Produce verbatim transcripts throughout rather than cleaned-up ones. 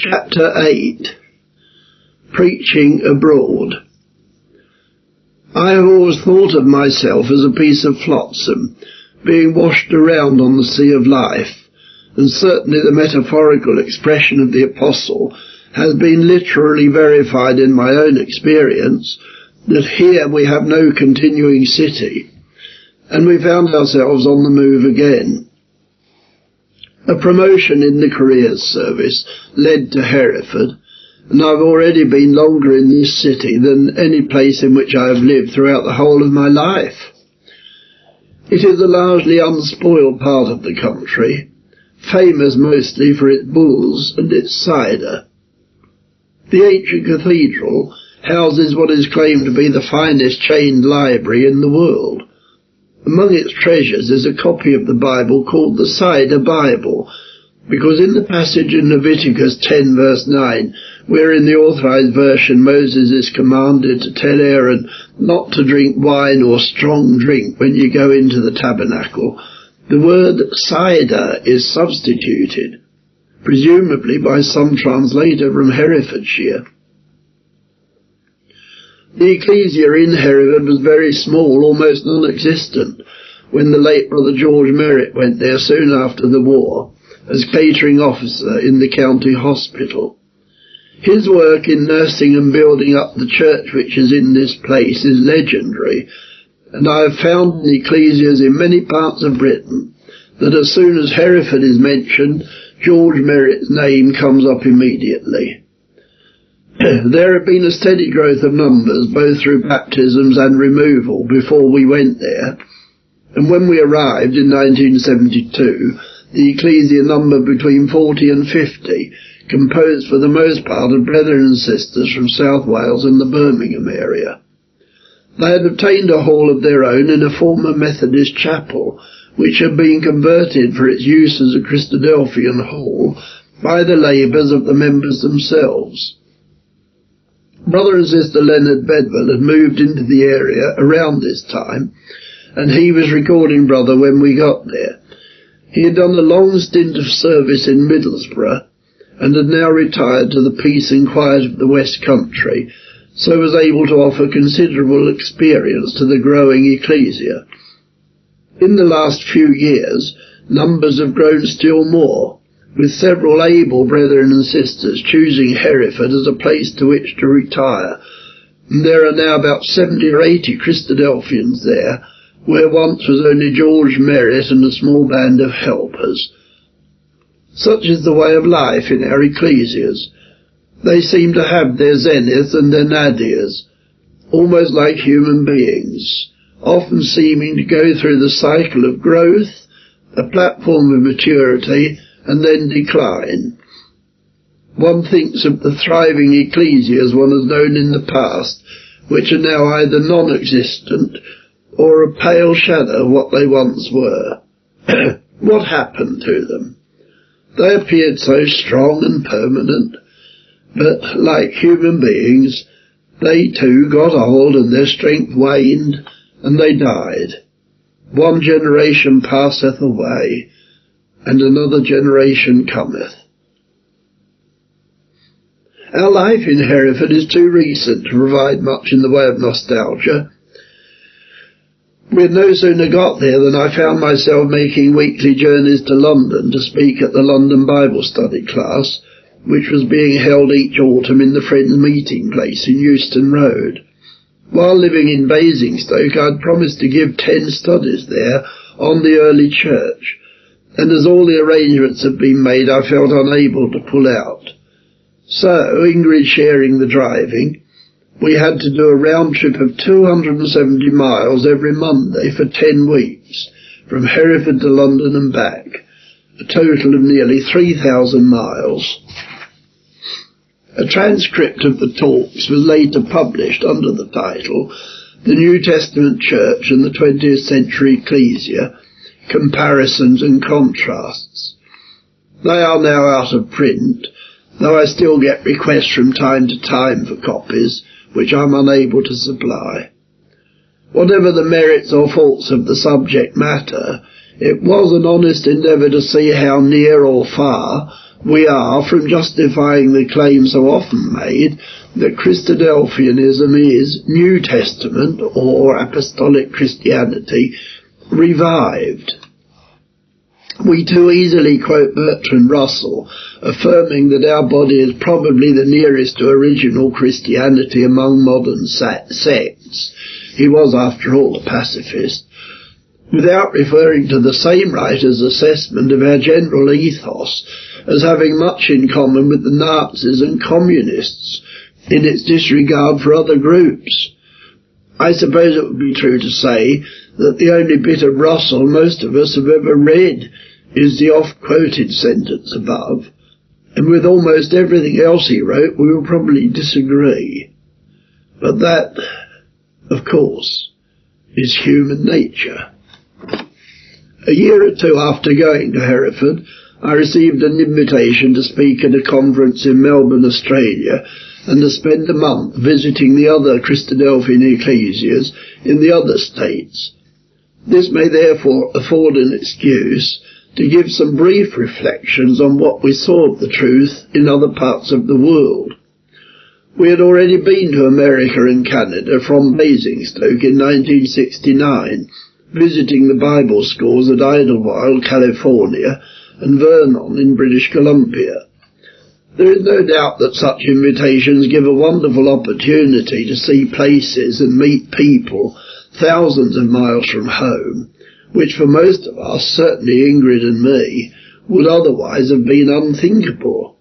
Chapter eight. Preaching Abroad. I have always thought of myself as a piece of flotsam, being washed around on the sea of life, and certainly the metaphorical expression of the apostle has been literally verified in my own experience, that here we have no continuing city, and we found ourselves on the move again. A promotion in the careers service led to Hereford, and I've already been longer in this city than any place in which I have lived throughout the whole of my life. It is a largely unspoiled part of the country, famous mostly for its bulls and its cider. The ancient cathedral houses what is claimed to be the finest chained library in the world. Among its treasures is a copy of the Bible called the Cider Bible, because in the passage in Leviticus ten verse nine, where in the authorized version Moses is commanded to tell Aaron not to drink wine or strong drink when you go into the tabernacle, the word cider is substituted, presumably by some translator from Herefordshire. The ecclesia in Hereford was very small, almost non-existent, when the late Brother George Merritt went there soon after the war, as catering officer in the county hospital. His work in nursing and building up the church which is in this place is legendary, and I have found in ecclesias in many parts of Britain that as soon as Hereford is mentioned, George Merritt's name comes up immediately. There had been a steady growth of numbers, both through baptisms and removal, before we went there, and when we arrived in nineteen seventy-two, the ecclesia numbered between forty and fifty, composed for the most part of brethren and sisters from South Wales and the Birmingham area. They had obtained a hall of their own in a former Methodist chapel, which had been converted for its use as a Christadelphian hall by the labours of the members themselves. Brother and Sister Leonard Bedwell had moved into the area around this time, and he was recording brother when we got there. He had done a long stint of service in Middlesbrough, and had now retired to the peace and quiet of the West Country, so was able to offer considerable experience to the growing ecclesia. In the last few years, numbers have grown still more, with several able brethren and sisters choosing Hereford as a place to which to retire, and there are now about seventy or eighty Christadelphians there, where once was only George Merritt and a small band of helpers. Such is the way of life in our ecclesias. They seem to have their zenith and their nadirs, almost like human beings, often seeming to go through the cycle of growth, a platform of maturity, and then decline. One thinks of the thriving ecclesias one has known in the past, which are now either non-existent or a pale shadow of what they once were. What happened to them? They appeared so strong and permanent, but like human beings, they too got old and their strength waned, and they died. One generation passeth away, and another generation cometh. Our life in Hereford is too recent to provide much in the way of nostalgia. We had no sooner got there than I found myself making weekly journeys to London to speak at the London Bible Study class, which was being held each autumn in the Friends Meeting Place in Euston Road. While living in Basingstoke, I had promised to give ten studies there on the early church, and as all the arrangements had been made, I felt unable to pull out. So, Ingrid sharing the driving, we had to do a round trip of two hundred seventy miles every Monday for ten weeks, from Hereford to London and back, a total of nearly three thousand miles. A transcript of the talks was later published under the title, The New Testament Church and the twentieth Century Ecclesia, Comparisons and Contrasts. They are now out of print, though I still get requests from time to time for copies, which I'm unable to supply. Whatever the merits or faults of the subject matter, it was an honest endeavour to see how near or far we are from justifying the claim so often made that Christadelphianism is New Testament or Apostolic Christianity revived. We too easily quote Bertrand Russell, affirming that our body is probably the nearest to original Christianity among modern sects. He was, after all, a pacifist, without referring to the same writer's assessment of our general ethos as having much in common with the Nazis and communists in its disregard for other groups. I suppose it would be true to say that the only bit of Russell most of us have ever read is the oft-quoted sentence above, and with almost everything else he wrote we will probably disagree. But that, of course, is human nature. A year or two after going to Hereford, I received an invitation to speak at a conference in Melbourne, Australia, and to spend a month visiting the other Christadelphian ecclesias in the other states. This may therefore afford an excuse to give some brief reflections on what we saw of the truth in other parts of the world. We had already been to America and Canada from Basingstoke in nineteen sixty-nine, visiting the Bible schools at Idlewild, California, and Vernon in British Columbia. There is no doubt that such invitations give a wonderful opportunity to see places and meet people thousands of miles from home, which for most of us, certainly Ingrid and me, would otherwise have been unthinkable.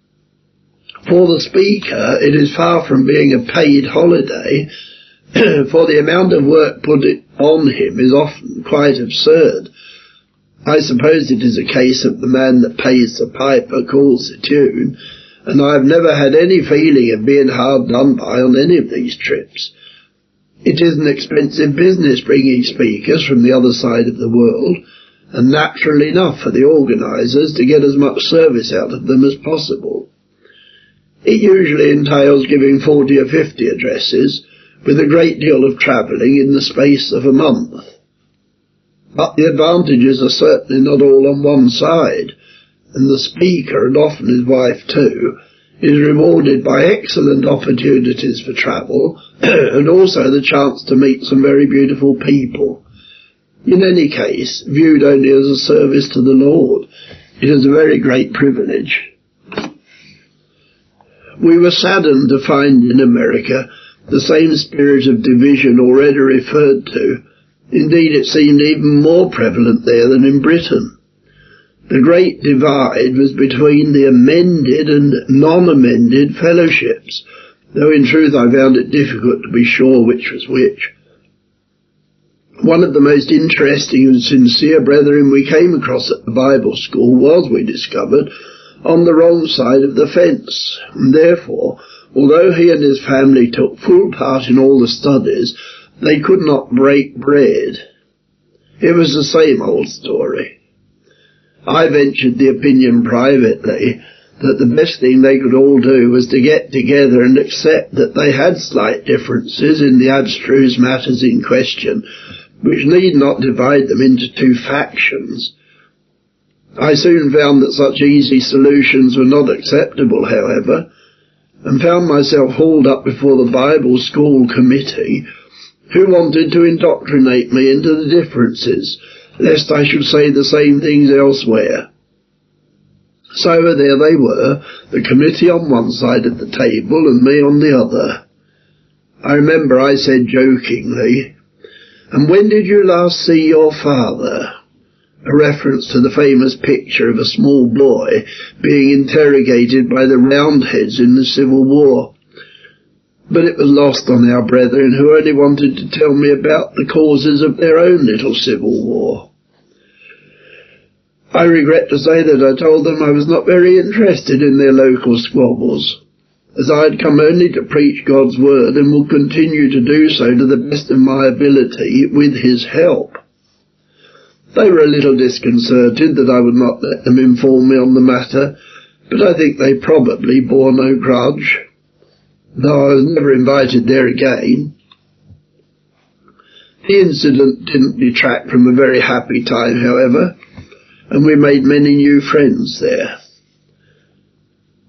For the speaker, it is far from being a paid holiday, for the amount of work put on him is often quite absurd. I suppose it is a case of the man that pays the piper calls the tune, and I have never had any feeling of being hard done by on any of these trips. It is an expensive business bringing speakers from the other side of the world, and natural enough for the organisers to get as much service out of them as possible. It usually entails giving forty or fifty addresses, with a great deal of travelling in the space of a month. But the advantages are certainly not all on one side, and the speaker, and often his wife too, is rewarded by excellent opportunities for travel, and also the chance to meet some very beautiful people. In any case, viewed only as a service to the Lord, it is a very great privilege. We were saddened to find in America the same spirit of division already referred to. Indeed, it seemed even more prevalent there than in Britain. The great divide was between the amended and non-amended fellowships, though in truth I found it difficult to be sure which was which. One of the most interesting and sincere brethren we came across at the Bible school was, we discovered, on the wrong side of the fence, and therefore, although he and his family took full part in all the studies, they could not break bread. It was the same old story. I ventured the opinion privately that the best thing they could all do was to get together and accept that they had slight differences in the abstruse matters in question, which need not divide them into two factions. I soon found that such easy solutions were not acceptable, however, and found myself hauled up before the Bible school committee, who wanted to indoctrinate me into the differences, lest I should say the same things elsewhere. So there they were, the committee on one side of the table and me on the other. I remember I said jokingly, "And when did you last see your father?" a reference to the famous picture of a small boy being interrogated by the Roundheads in the Civil War. But it was lost on our brethren, who only wanted to tell me about the causes of their own little civil war. I regret to say that I told them I was not very interested in their local squabbles, as I had come only to preach God's word and will continue to do so to the best of my ability with his help. They were a little disconcerted that I would not let them inform me on the matter, but I think they probably bore no grudge, though I was never invited there again. The incident didn't detract from a very happy time, however, and we made many new friends there.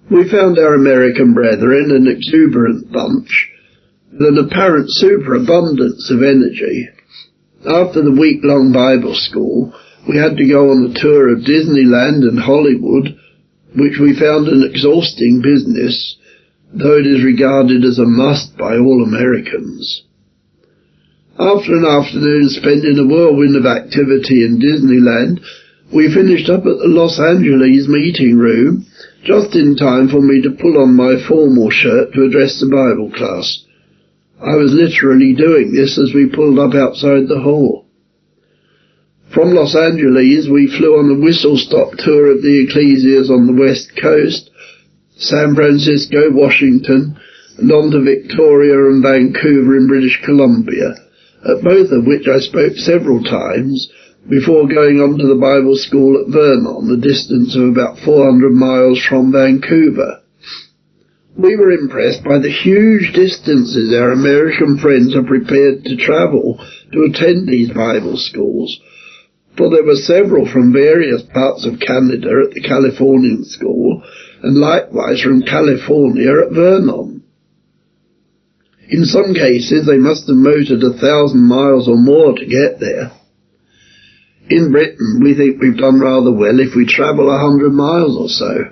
We found our American brethren an exuberant bunch, with an apparent superabundance of energy. After the week-long Bible school, we had to go on a tour of Disneyland and Hollywood, which we found an exhausting business, though it is regarded as a must by all Americans. After an afternoon spent in a whirlwind of activity in Disneyland, we finished up at the Los Angeles meeting room, just in time for me to pull on my formal shirt to address the Bible class. I was literally doing this as we pulled up outside the hall. From Los Angeles, we flew on a whistle-stop tour of the ecclesias on the west coast, San Francisco, Washington, and on to Victoria and Vancouver in British Columbia, at both of which I spoke several times before going on to the Bible school at Vernon, a distance of about four hundred miles from Vancouver. We were impressed by the huge distances our American friends are prepared to travel to attend these Bible schools, for there were several from various parts of Canada at the Californian school, and likewise from California at Vernon. In some cases they must have motored a thousand miles or more to get there. In Britain we think we've done rather well if we travel a hundred miles or so.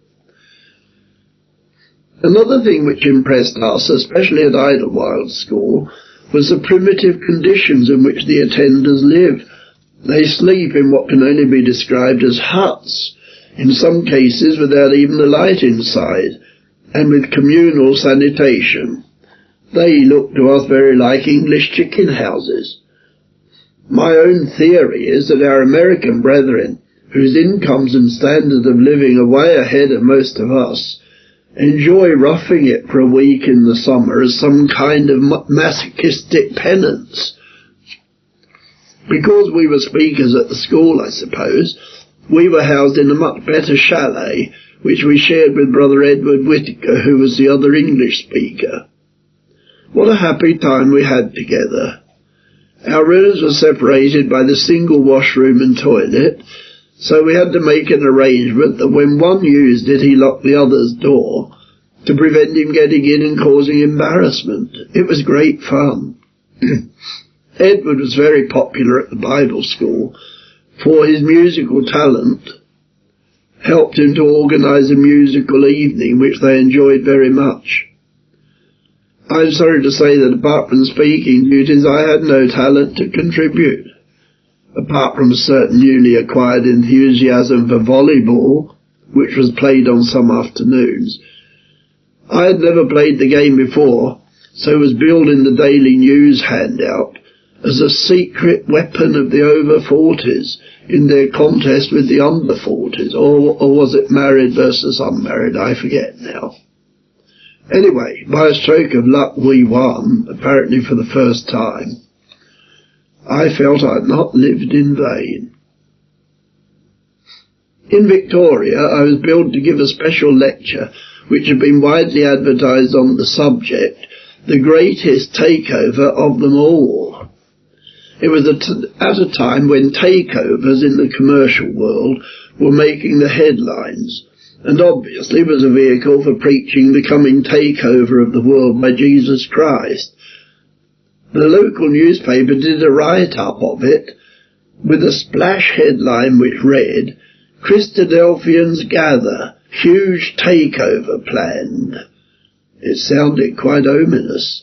Another thing which impressed us, especially at Idlewild School, was the primitive conditions in which the attenders live. They sleep in what can only be described as huts, in some cases without even a light inside, and with communal sanitation. They look to us very like English chicken houses. My own theory is that our American brethren, whose incomes and standard of living are way ahead of most of us, enjoy roughing it for a week in the summer as some kind of masochistic penance. Because we were speakers at the school, I suppose, we were housed in a much better chalet, which we shared with Brother Edward Whittaker, who was the other English speaker. What a happy time we had together. Our rooms were separated by the single washroom and toilet, so we had to make an arrangement that when one used it, he locked the other's door to prevent him getting in and causing embarrassment. It was great fun. Edward was very popular at the Bible school, for his musical talent helped him to organize a musical evening, which they enjoyed very much. I'm sorry to say that apart from speaking duties, I had no talent to contribute, apart from a certain newly acquired enthusiasm for volleyball, which was played on some afternoons. I had never played the game before, so was billed in the Daily News handout as a secret weapon of the over forties in their contest with the under forties, or, or was it married versus unmarried? I forget now. Anyway, by a stroke of luck we won, apparently for the first time. I felt I had not lived in vain. In Victoria I was billed to give a special lecture which had been widely advertised on the subject, the greatest takeover of them all. It was at a time when takeovers in the commercial world were making the headlines, and obviously was a vehicle for preaching the coming takeover of the world by Jesus Christ. The local newspaper did a write-up of it with a splash headline which read, "Christadelphians gather, huge takeover planned." It sounded quite ominous.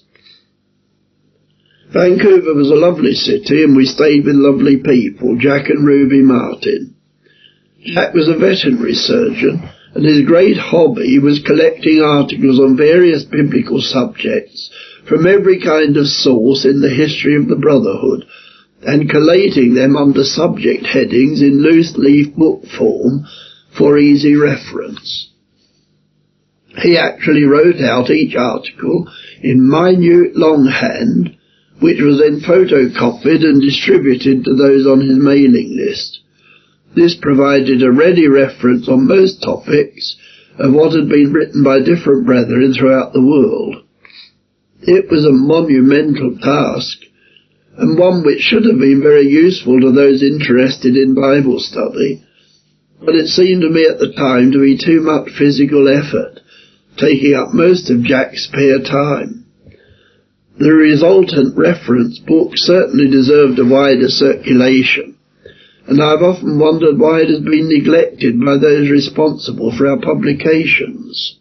Vancouver was a lovely city, and we stayed with lovely people, Jack and Ruby Martin. Jack was a veterinary surgeon, and his great hobby was collecting articles on various biblical subjects from every kind of source in the history of the Brotherhood, and collating them under subject headings in loose-leaf book form for easy reference. He actually wrote out each article in minute longhand, which was then photocopied and distributed to those on his mailing list. This provided a ready reference on most topics of what had been written by different brethren throughout the world. It was a monumental task, and one which should have been very useful to those interested in Bible study, but it seemed to me at the time to be too much physical effort, taking up most of Jack's spare time. The resultant reference book certainly deserved a wider circulation, and I've often wondered why it has been neglected by those responsible for our publications.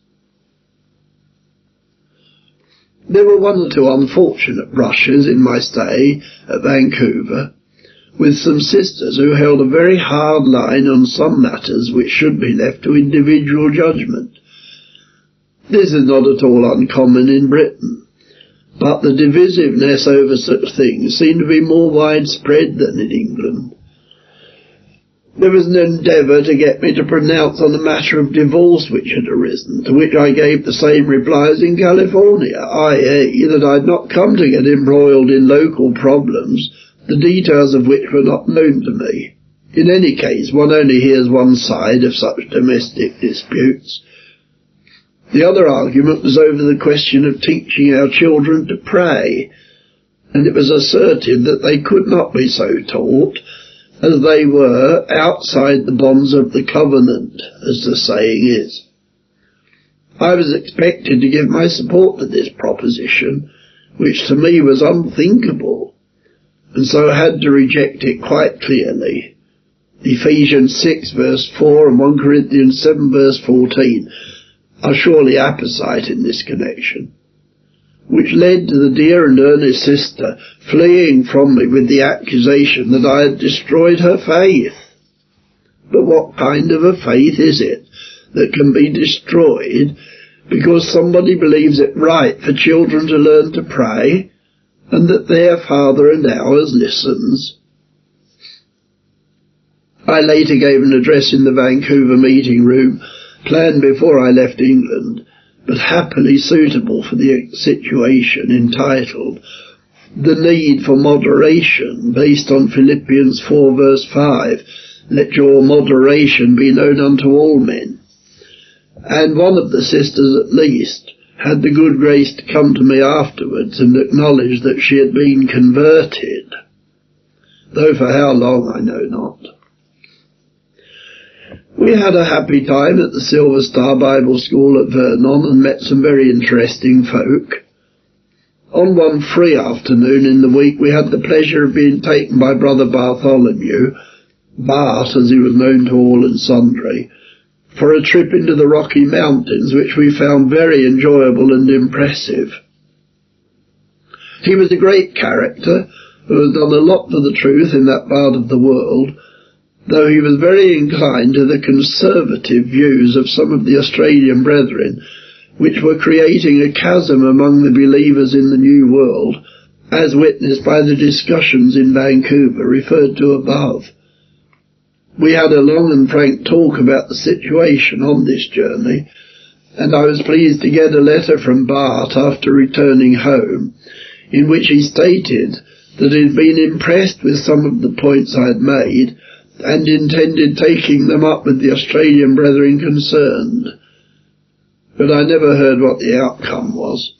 There were one or two unfortunate brushes in my stay at Vancouver, with some sisters who held a very hard line on some matters which should be left to individual judgment. This is not at all uncommon in Britain, but the divisiveness over such things seemed to be more widespread than in England. There was an endeavour to get me to pronounce on a matter of divorce which had arisen, to which I gave the same reply as in California, that is, that I had not come to get embroiled in local problems, the details of which were not known to me. In any case, one only hears one side of such domestic disputes. The other argument was over the question of teaching our children to pray, and it was asserted that they could not be so taught, as they were outside the bonds of the covenant, as the saying is. I was expected to give my support to this proposition, which to me was unthinkable, and so I had to reject it quite clearly. Ephesians six verse four and First Corinthians seven verse fourteen are surely apposite in this connection, which led to the dear and earnest sister fleeing from me with the accusation that I had destroyed her faith. But what kind of a faith is it that can be destroyed because somebody believes it right for children to learn to pray, and that their father and ours listens? I later gave an address in the Vancouver meeting room, planned before I left England, but happily suitable for the situation, entitled The Need for Moderation, based on Philippians four verse five, Let your moderation be known unto all men. And one of the sisters at least had the good grace to come to me afterwards and acknowledge that she had been converted, though for how long I know not. We had a happy time at the Silver Star Bible School at Vernon and met some very interesting folk. On one free afternoon in the week we had the pleasure of being taken by Brother Bartholomew, Bart as he was known to all and sundry, for a trip into the Rocky Mountains, which we found very enjoyable and impressive. He was a great character who has done a lot for the truth in that part of the world, though he was very inclined to the conservative views of some of the Australian brethren, which were creating a chasm among the believers in the New World, as witnessed by the discussions in Vancouver referred to above. We had a long and frank talk about the situation on this journey, and I was pleased to get a letter from Bart after returning home, in which he stated that he had been impressed with some of the points I had made, and intended taking them up with the Australian brethren concerned. But I never heard what the outcome was.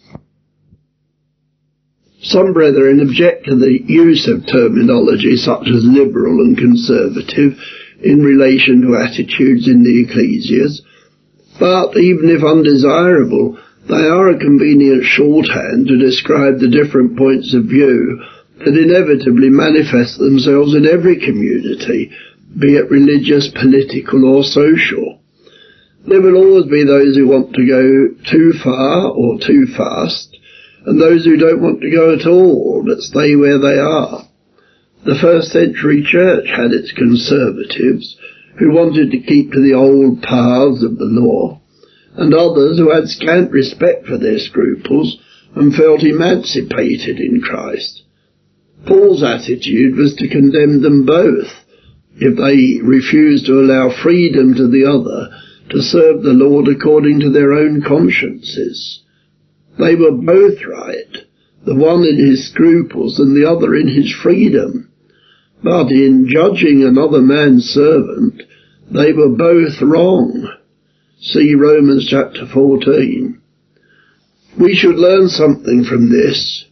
Some brethren object to the use of terminology such as liberal and conservative in relation to attitudes in the ecclesias, but even if undesirable, they are a convenient shorthand to describe the different points of view that inevitably manifest themselves in every community, be it religious, political or social. There will always be those who want to go too far or too fast, and those who don't want to go at all, but stay where they are. The first century church had its conservatives, who wanted to keep to the old paths of the law, and others who had scant respect for their scruples and felt emancipated in Christ. Paul's attitude was to condemn them both, if they refused to allow freedom to the other to serve the Lord according to their own consciences. They were both right, the one in his scruples and the other in his freedom. But in judging another man's servant, they were both wrong. See Romans chapter fourteen. We should learn something from this.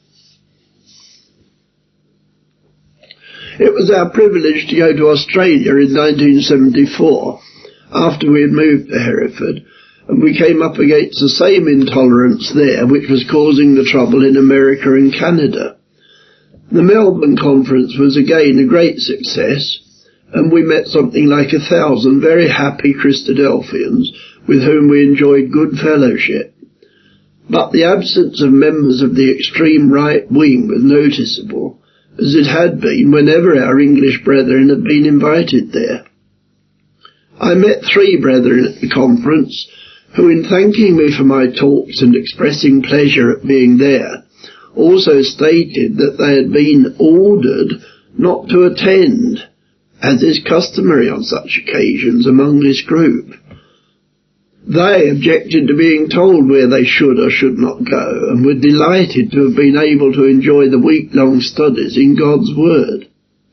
It was our privilege to go to Australia in nineteen seventy-four, after we had moved to Hereford, and we came up against the same intolerance there which was causing the trouble in America and Canada. The Melbourne conference was again a great success, and we met something like a thousand very happy Christadelphians with whom we enjoyed good fellowship. But the absence of members of the extreme right wing was noticeable, as it had been whenever our English brethren had been invited there. I met three brethren at the conference, who, in thanking me for my talks and expressing pleasure at being there, also stated that they had been ordered not to attend, as is customary on such occasions among this group. They objected to being told where they should or should not go, and were delighted to have been able to enjoy the week-long studies in God's Word.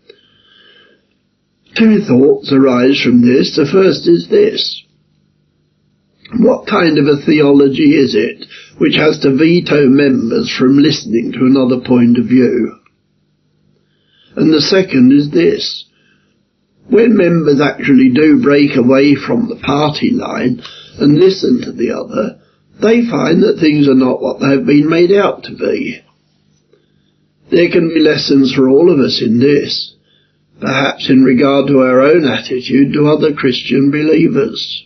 Two thoughts arise from this. The first is this: what kind of a theology is it which has to veto members from listening to another point of view? And the second is this: when members actually do break away from the party line and listen to the other, they find that things are not what they have been made out to be. There can be lessons for all of us in this, perhaps in regard to our own attitude to other Christian believers.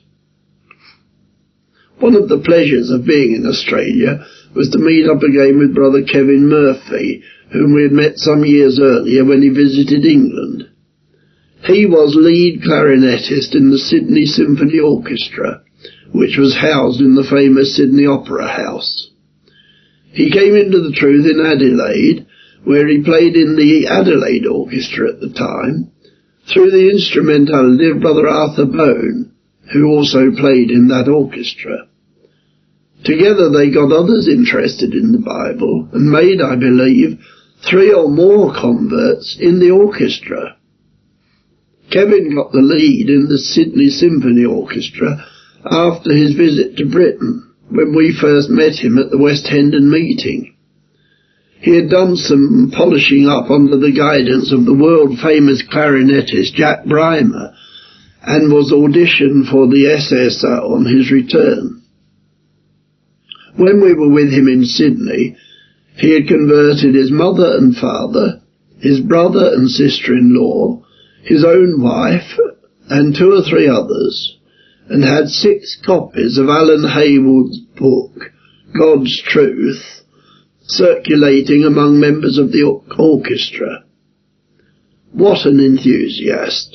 One of the pleasures of being in Australia was to meet up again with Brother Kevin Murphy, whom we had met some years earlier when he visited England. He was lead clarinetist in the Sydney Symphony Orchestra, which was housed in the famous Sydney Opera House. He came into the truth in Adelaide, where he played in the Adelaide Orchestra at the time, through the instrumentality of Brother Arthur Bone, who also played in that orchestra. Together they got others interested in the Bible and made, I believe, three or more converts in the orchestra. Kevin got the lead in the Sydney Symphony Orchestra after his visit to Britain, when we first met him at the West Hendon meeting. He had done some polishing up under the guidance of the world-famous clarinetist Jack Brymer, and was auditioned for the S S O on his return. When we were with him in Sydney, he had converted his mother and father, his brother and sister-in-law, his own wife, and two or three others, and had six copies of Alan Haywood's book, God's Truth, circulating among members of the or- orchestra. What an enthusiast!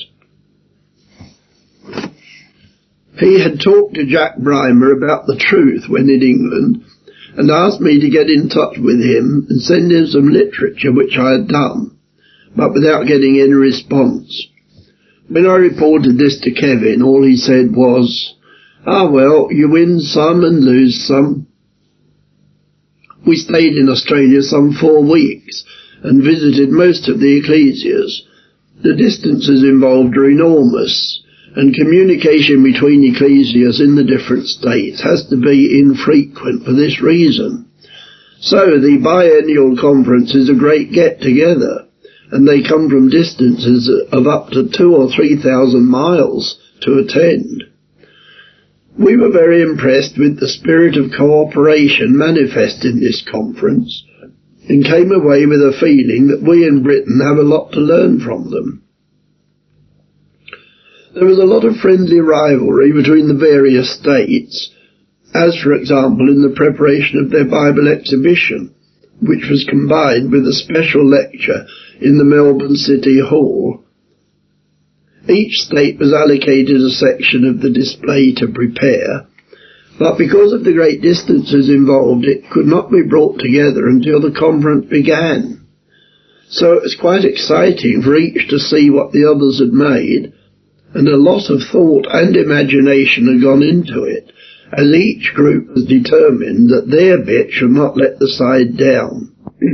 He had talked to Jack Brymer about the truth when in England, and asked me to get in touch with him and send him some literature which I had done, but without getting any response. When I reported this to Kevin, all he said was, "Ah well, you win some and lose some." We stayed in Australia some four weeks and visited most of the ecclesias. The distances involved are enormous, and communication between ecclesias in the different states has to be infrequent for this reason. So the biennial conference is a great get-together, and they come from distances of up to two or three thousand miles to attend. We were very impressed with the spirit of cooperation manifest in this conference, and came away with a feeling that we in Britain have a lot to learn from them. There was a lot of friendly rivalry between the various states, as for example in the preparation of their Bible exhibition, which was combined with a special lecture in the Melbourne City Hall. Each state was allocated a section of the display to prepare, but because of the great distances involved, it could not be brought together until the conference began. So it was quite exciting for each to see what the others had made, and a lot of thought and imagination had gone into it, as each group was determined that their bit should not let the side down.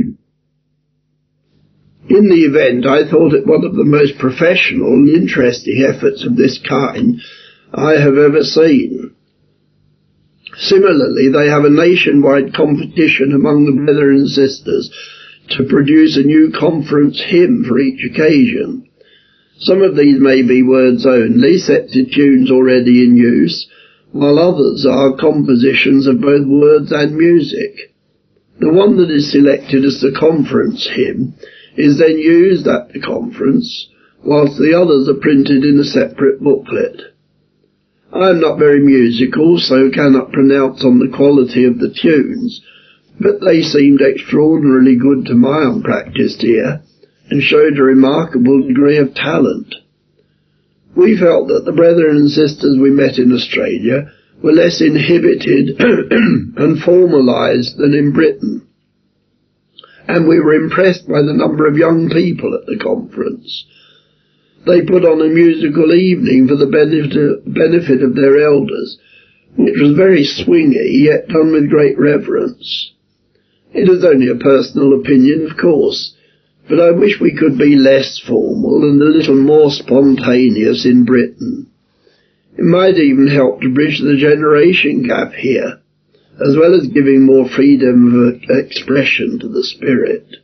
In the event, I thought it one of the most professional and interesting efforts of this kind I have ever seen. Similarly, they have a nationwide competition among the brethren and sisters to produce a new conference hymn for each occasion. Some of these may be words only, set to tunes already in use, while others are compositions of both words and music. The one that is selected as the conference hymn is then used at the conference, whilst the others are printed in a separate booklet. I am not very musical, so cannot pronounce on the quality of the tunes, but they seemed extraordinarily good to my unpractised ear, and showed a remarkable degree of talent. We felt that the brethren and sisters we met in Australia were less inhibited and formalised than in Britain, and we were impressed by the number of young people at the conference. They put on a musical evening for the benefit of their elders, which was very swingy, yet done with great reverence. It is only a personal opinion, of course, but I wish we could be less formal and a little more spontaneous in Britain. It might even help to bridge the generation gap here, as well as giving more freedom of expression to the spirit.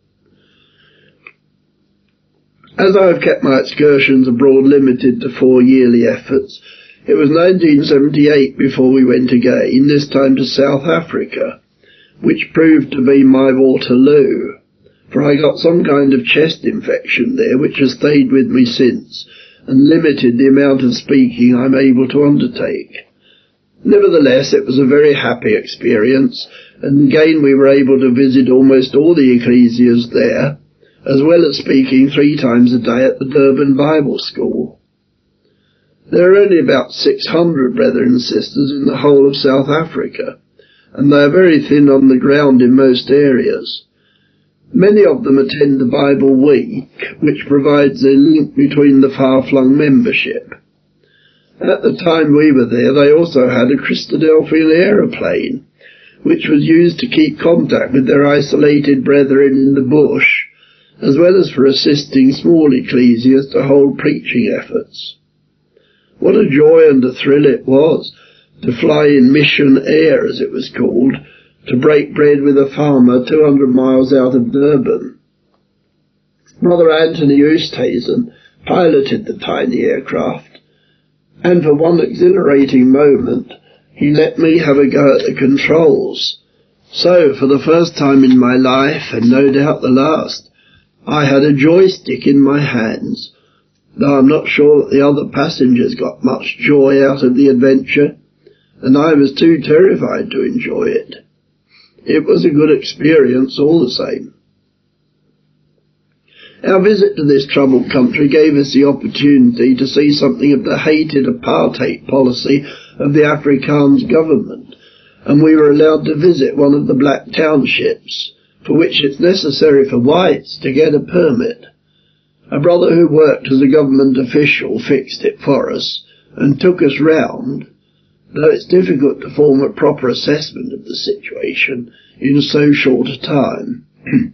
As I have kept my excursions abroad limited to four yearly efforts, it was nineteen seventy-eight before we went again, this time to South Africa, which proved to be my Waterloo, for I got some kind of chest infection there which has stayed with me since, and limited the amount of speaking I am able to undertake. Nevertheless, it was a very happy experience, and again we were able to visit almost all the ecclesias there, as well as speaking three times a day at the Durban Bible School. There are only about six hundred brethren and sisters in the whole of South Africa, and they are very thin on the ground in most areas. Many of them attend the Bible Week, which provides a link between the far-flung membership. At the time we were there, they also had a Christadelphian aeroplane, which was used to keep contact with their isolated brethren in the bush, as well as for assisting small ecclesias to hold preaching efforts. What a joy and a thrill it was to fly in Mission Air, as it was called, to break bread with a farmer two hundred miles out of Durban. Brother Anthony Oosthuizen piloted the tiny aircraft, and for one exhilarating moment he let me have a go at the controls. So, for the first time in my life, and no doubt the last, I had a joystick in my hands, though I'm not sure that the other passengers got much joy out of the adventure, and I was too terrified to enjoy it. It was a good experience all the same. Our visit to this troubled country gave us the opportunity to see something of the hated apartheid policy of the Afrikaans government, and we were allowed to visit one of the black townships, for which it's necessary for whites to get a permit. A brother who worked as a government official fixed it for us and took us round, though it's difficult to form a proper assessment of the situation in so short a time.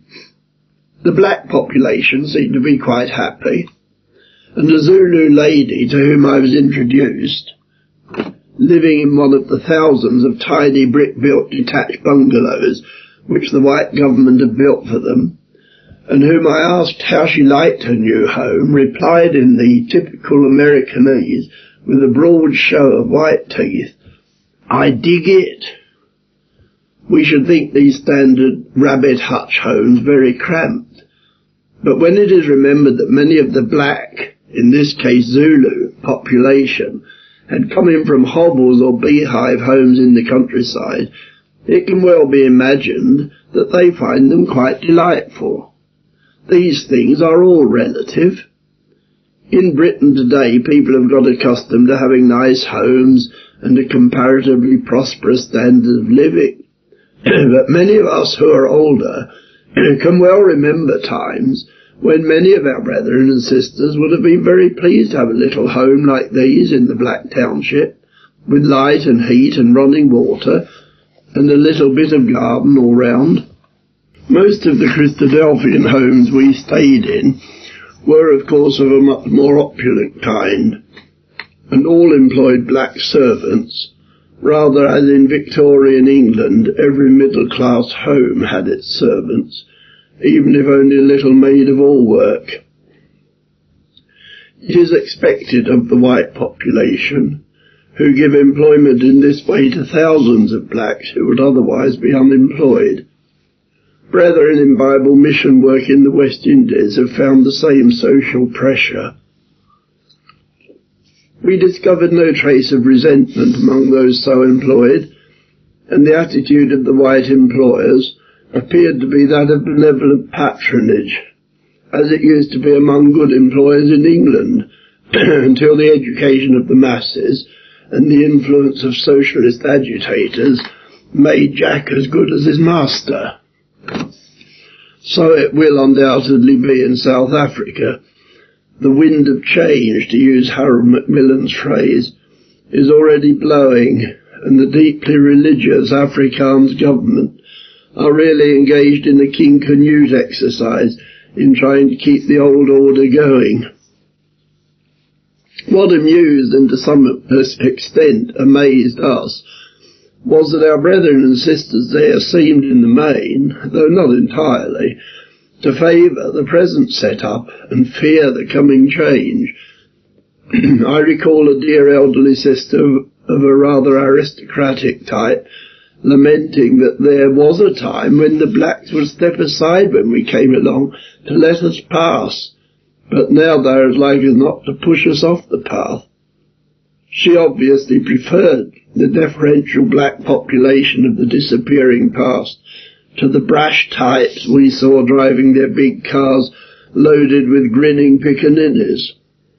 The black population seemed to be quite happy, and a Zulu lady to whom I was introduced, living in one of the thousands of tiny brick-built detached bungalows which the white government had built for them, and whom I asked how she liked her new home, replied in the typical Americanese, with a broad show of white teeth, "I dig it." We should think these standard rabbit hutch homes very cramped, but when it is remembered that many of the black, in this case Zulu, population had come in from hovels or beehive homes in the countryside, it can well be imagined that they find them quite delightful. These things are all relative. In Britain today, people have got accustomed to having nice homes and a comparatively prosperous standard of living. But many of us who are older can well remember times when many of our brethren and sisters would have been very pleased to have a little home like these in the Black Township, with light and heat and running water, and a little bit of garden all round. Most of the Christadelphian homes we stayed in were, of course, of a much more opulent kind, and all employed black servants, rather as in Victorian England every middle-class home had its servants, even if only a little maid-of-all-work. It is expected of the white population, who give employment in this way to thousands of blacks who would otherwise be unemployed. Brethren in Bible mission work in the West Indies have found the same social pressure. We discovered no trace of resentment among those so employed, and the attitude of the white employers appeared to be that of benevolent patronage, as it used to be among good employers in England, until the education of the masses and the influence of socialist agitators made Jack as good as his master. So it will undoubtedly be in South Africa. The wind of change, to use Harold Macmillan's phrase, is already blowing, and the deeply religious Afrikaans government are really engaged in a King Canute exercise in trying to keep the old order going. What amused and to some extent amazed us was that our brethren and sisters there seemed in the main, though not entirely, to favour the present set-up and fear the coming change. I recall a dear elderly sister of a rather aristocratic type lamenting that there was a time when the blacks would step aside when we came along to let us pass, but now they're as like as not to push us off the path. She obviously preferred the deferential black population of the disappearing past to the brash types we saw driving their big cars loaded with grinning piccaninnies.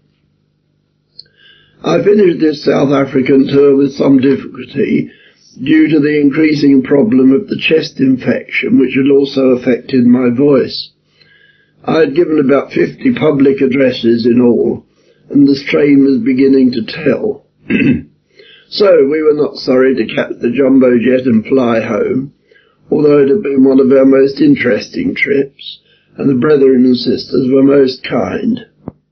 I finished this South African tour with some difficulty due to the increasing problem of the chest infection, which had also affected my voice. I had given about fifty public addresses in all, and the strain was beginning to tell. So we were not sorry to catch the jumbo jet and fly home, although it had been one of our most interesting trips, and the brethren and sisters were most kind.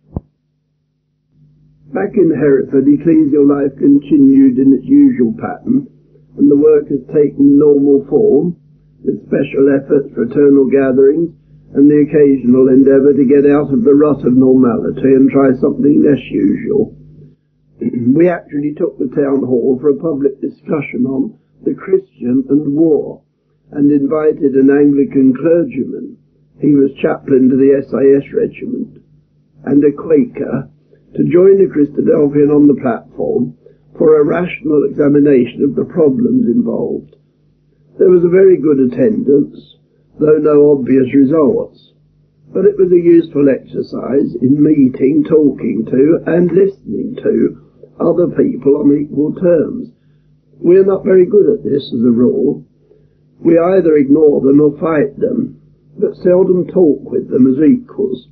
Back in Hereford, ecclesial life continued in its usual pattern, and the work has taken normal form, with special efforts, fraternal gatherings, and the occasional endeavour to get out of the rut of normality and try something less usual. We actually took the town hall for a public discussion on the Christian and war, and invited an Anglican clergyman, he was chaplain to the S I S regiment, and a Quaker, to join the Christadelphian on the platform for a rational examination of the problems involved. There was a very good attendance, though no obvious results, but it was a useful exercise in meeting, talking to, and listening to other people on equal terms. We are not very good at this as a rule. We either ignore them or fight them, but seldom talk with them as equals.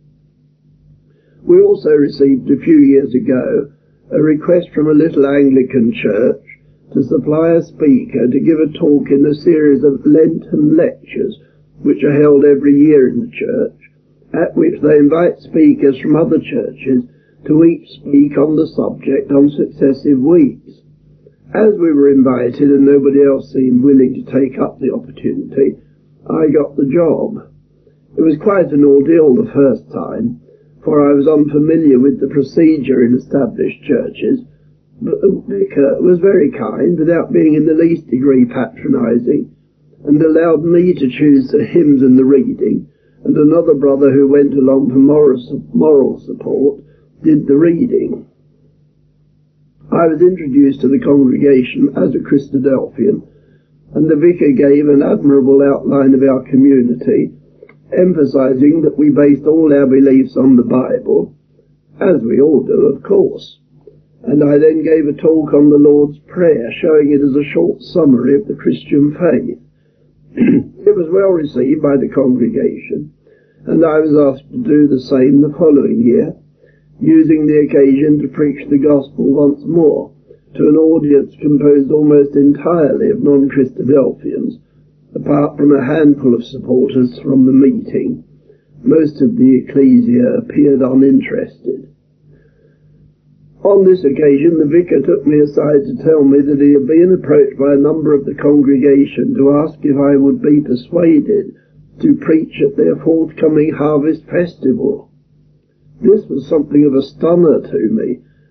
We also received a few years ago a request from a little Anglican church to supply a speaker to give a talk in a series of Lenten lectures which are held every year in the church, at which they invite speakers from other churches to each speak on the subject on successive weeks. As we were invited and nobody else seemed willing to take up the opportunity, I got the job. It was quite an ordeal the first time, for I was unfamiliar with the procedure in established churches, but the vicar was very kind without being in the least degree patronising, and allowed me to choose the hymns and the reading, and another brother who went along for moral, moral support did the reading. I was introduced to the congregation as a Christadelphian, and the vicar gave an admirable outline of our community, emphasizing that we based all our beliefs on the Bible, as we all do, of course. And I then gave a talk on the Lord's Prayer, showing it as a short summary of the Christian faith. It was well received by the congregation, and I was asked to do the same the following year, using the occasion to preach the gospel once more to an audience composed almost entirely of non-Christadelphians, apart from a handful of supporters from the meeting. Most of the ecclesia appeared uninterested. On this occasion, the vicar took me aside to tell me that he had been approached by a number of the congregation to ask if I would be persuaded to preach at their forthcoming harvest festival. This was something of a stunner to me,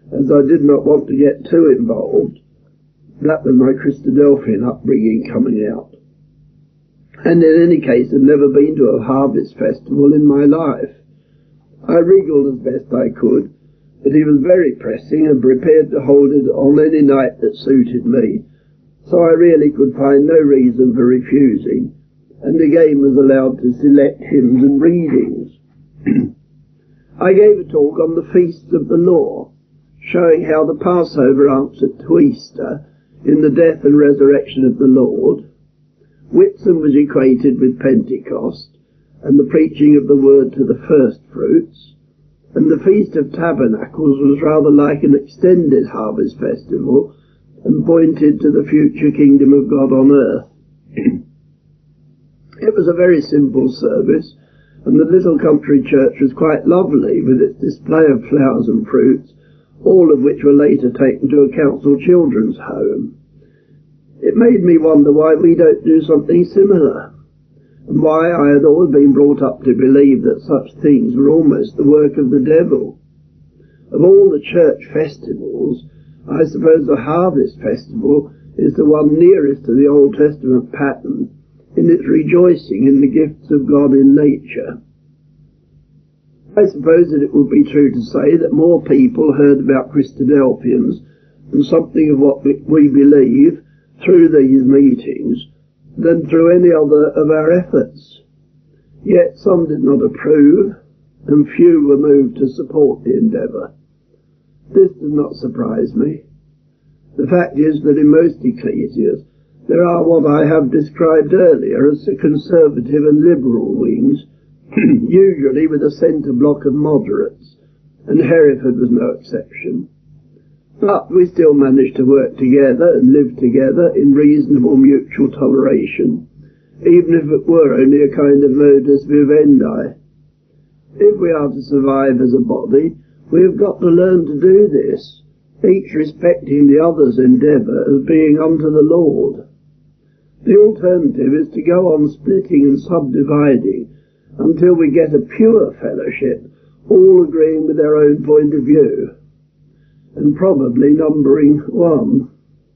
as I did not want to get too involved. That was my Christadelphian upbringing coming out. And in any case, I'd never been to a harvest festival in my life. I wriggled as best I could, but he was very pressing and prepared to hold it on any night that suited me, so I really could find no reason for refusing, and again was allowed to select hymns and readings. I gave a talk on the feasts of the law, showing how the Passover answered to Easter in the death and resurrection of the Lord. Whitsun was equated with Pentecost, and the preaching of the word to the first fruits, and the Feast of Tabernacles was rather like an extended harvest festival and pointed to the future kingdom of God on earth. It was a very simple service, and the little country church was quite lovely with its display of flowers and fruits, all of which were later taken to a council children's home. It made me wonder why we don't do something similar, and why I had always been brought up to believe that such things were almost the work of the devil. Of all the church festivals, I suppose the harvest festival is the one nearest to the Old Testament pattern in its rejoicing in the gifts of God in nature. I suppose that it would be true to say that more people heard about Christadelphians and something of what we believe through these meetings than through any other of our efforts. Yet some did not approve, and few were moved to support the endeavour. This does not surprise me. The fact is that in most ecclesias there are what I have described earlier as the conservative and liberal wings, usually with a centre block of moderates, and Hereford was no exception. But we still managed to work together and live together in reasonable mutual toleration, even if it were only a kind of modus vivendi. If we are to survive as a body, we have got to learn to do this, each respecting the other's endeavour as being unto the Lord. The alternative is to go on splitting and subdividing until we get a pure fellowship, all agreeing with their own point of view, and probably numbering one.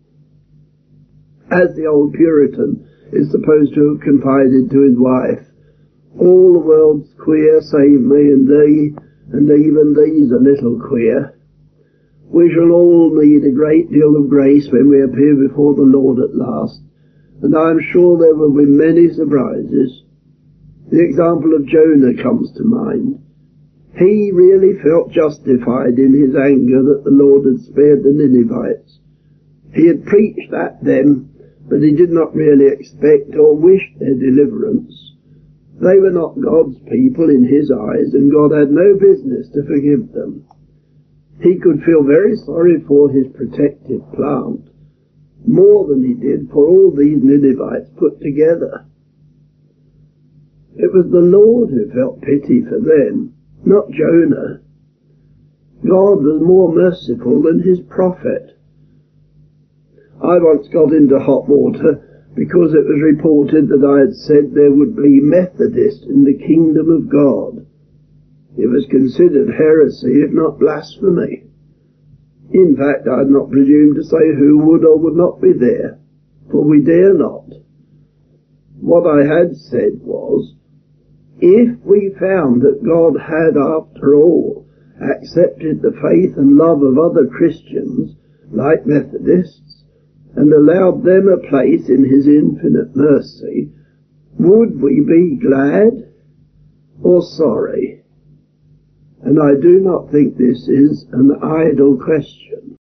As the old Puritan is supposed to have confided to his wife, all the world's queer save me and thee, and even thee's a little queer. We shall all need a great deal of grace when we appear before the Lord at last, and I am sure there will be many surprises. The example of Jonah comes to mind. He really felt justified in his anger that the Lord had spared the Ninevites. He had preached at them, but he did not really expect or wish their deliverance. They were not God's people in his eyes, and God had no business to forgive them. He could feel very sorry for his protective plant, more than he did for all these Ninevites put together. It was the Lord who felt pity for them, not Jonah. God was more merciful than his prophet. I once got into hot water because it was reported that I had said there would be Methodists in the kingdom of God. It was considered heresy, if not blasphemy. In fact, I had not presumed to say who would or would not be there, for we dare not. What I had said was, if we found that God had, after all, accepted the faith and love of other Christians, like Methodists, and allowed them a place in his infinite mercy, would we be glad or sorry? And I do not think this is an idle question.